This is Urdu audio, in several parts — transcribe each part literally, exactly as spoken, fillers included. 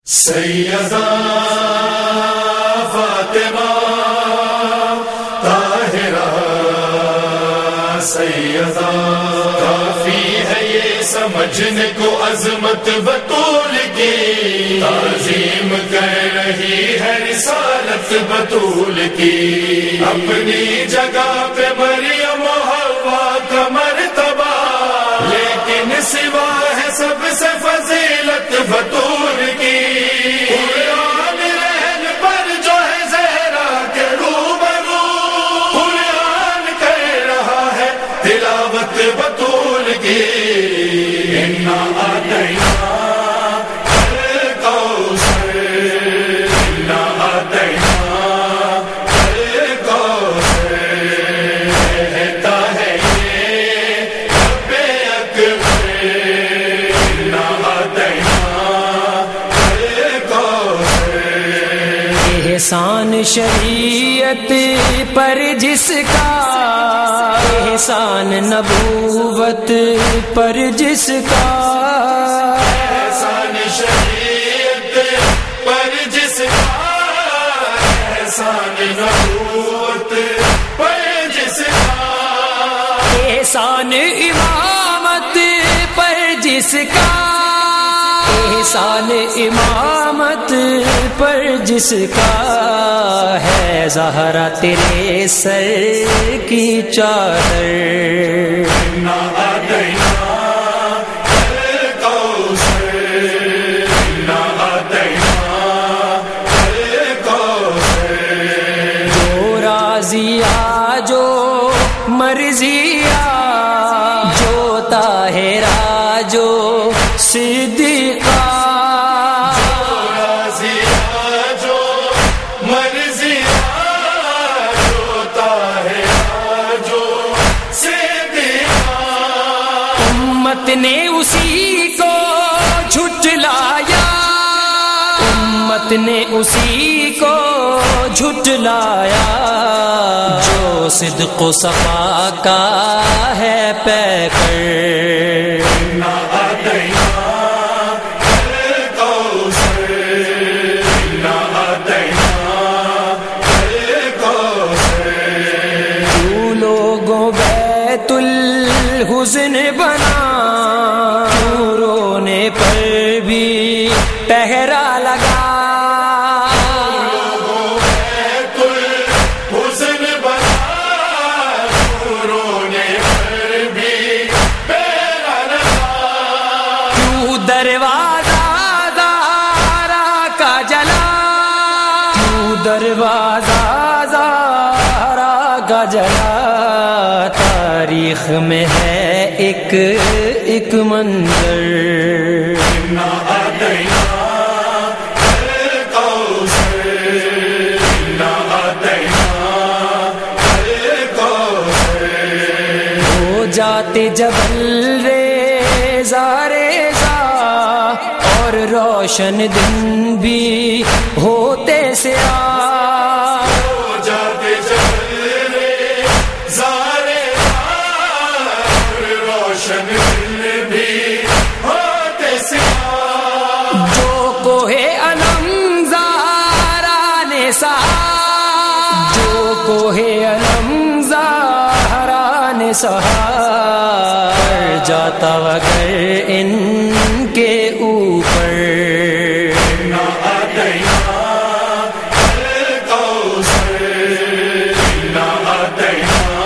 سیدہ فاطمہ طاہرہ سیدہ، کافی ہے یہ سمجھنے کو عظمت بطول کی، تعظیم کر رہی ہے رسالت بطول کی، اپنی جگہ پہ مریم و حوا کا مرتبہ، لیکن سوا ہے سب سے فضیلت بطول کی۔ قرآن رہن پر جو ہے زہرا کے روبرو، قرآن کر رہا ہے تلاوت بطول کی۔ انا آتینا الکوثر، انا آتینا الکوثر، کہتا ہے یہ رب اکبر، انا آتینا احسان شریعت پر جس کا، احسان نبوت پر جس کا، احسان شریعت پر جس کا، احسان نبوت پر جس کا، احسان امامت پر جس کا، احسان امامت پر جس کا، ہے زہرا تیرے سر کی چادر۔ انا آتینا الکوثر، انا آتینا الکوثر، جو راضیہ جو مرضیہ، جو طاہرہ جو صدیقہ، امت نے اسی کو جھٹلایا، امت نے اسی کو جھٹلایا، جو صدق و صفا کا ہے پیکر۔ انا آتینا الکوثر، انا آتینا الکوثر، تو لوگوں بیت الحزن بنا، رونے پر بھی پہرا لگا، لوگوں بیت الحزن بنا، رونے پر بھی پہرا لگا، کیوں دروازہ زہرا کا جلا، کیوں دروازہ زہرا کا جلا، تاریخ میں ہے ایک ایک منظر۔ انا آتینا الکوثر، انا آتینا الکوثر، ہو جاتے جبل ریزہ ریزہ، اور روشن دن بھی ہوتے سیاہ، ہو جاتے جبل ریزہ ریزہ، روشن دن بھی ہوتے سیاہ، جو کوہ علم زہرا نے سہا، جو کوہ علم زہرا نے سہا، جاتا وگر ان کے اوپر۔ انا آتینا الکوثر، انا آتینا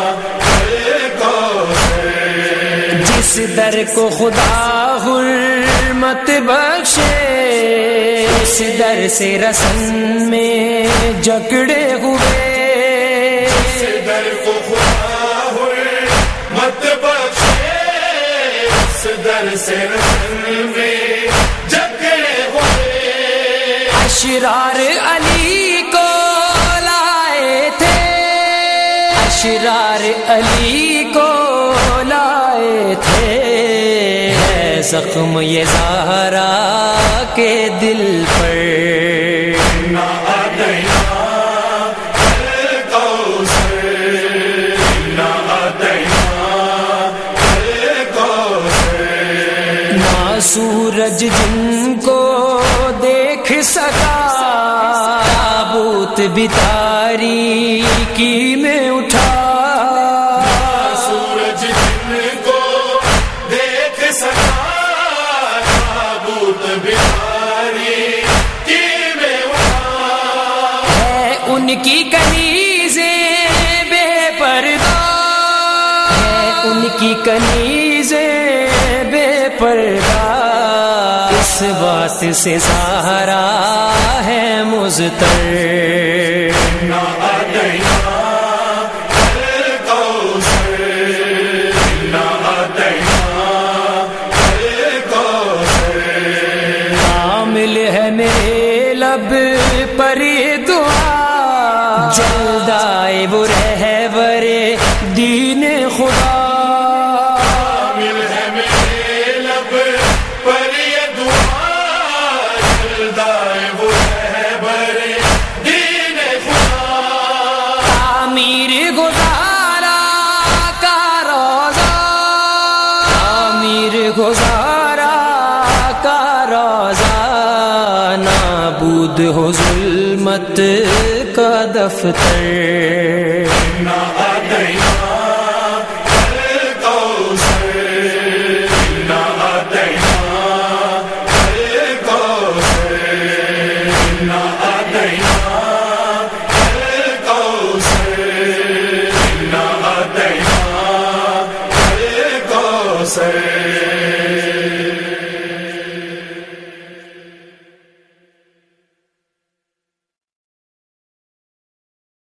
الکوثر، جس در کو خدا حرمت بخشے، اس در سے رسن میں جکڑے ہوئے، اس در کو خدا حرمت بخشے، اس در سے رسن میں جکڑے ہوئے، اشرار علی کو لائے تھے، اشرار علی کو لائے تھے، ہے زخم یہ زہرا کے دل پر۔ انا آتینا الکوثر، انا آتینا الکوثر، سورج جن کو سکا تابوت بھی تاریکی میں اٹھا سورج جن کو دیکھ سکا تابوت بھی تاریکی میں اٹھا ہے ان کی کنیزیں بے پردہ ہے ان کی کنیزیں بے پردہ اس بات سے سہارا ہے مضطر نہ آدینا الکوثر نہ آدینا الکوثر حامل ہے میرے لب پر یہ دعا جلد آئے وہ رہبر دین خدا حامل ہے میرے لب پر یہ دعا جلد آئے وہ رہبر دین خدا تعمیر گزارا کا روزہ تعمیر گزارا کا روزہ نابود ہو ظلمت کا دفتر نہ آدینا